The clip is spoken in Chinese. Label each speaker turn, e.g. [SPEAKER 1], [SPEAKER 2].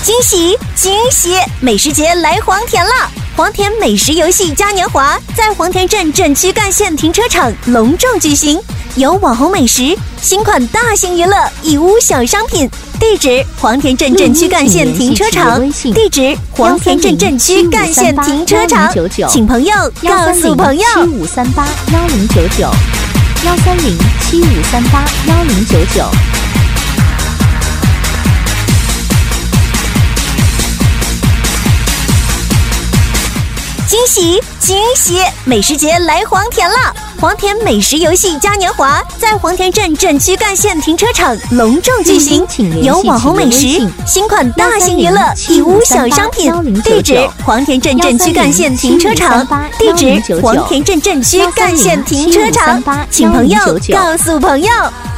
[SPEAKER 1] 惊喜惊喜！美食节来黄田了！黄田美食游戏嘉年华在黄田镇镇区干线停车场隆重举行，有网红美食、新款大型娱乐、义乌小商品。地址：黄田镇镇区干线停车场。地址：黄田镇镇区干线停车场。请朋友告诉朋友。
[SPEAKER 2] 75381099 13075381099。
[SPEAKER 1] 惊喜惊喜！美食节来黄田了！黄田美食游戏嘉年华在黄田镇镇区干线停车场隆重举行，有网红美食、新款大型娱乐、义乌小商品。地址：黄田镇镇区干线停车场。地址：黄田镇镇区干线停车场。请朋友告诉朋友。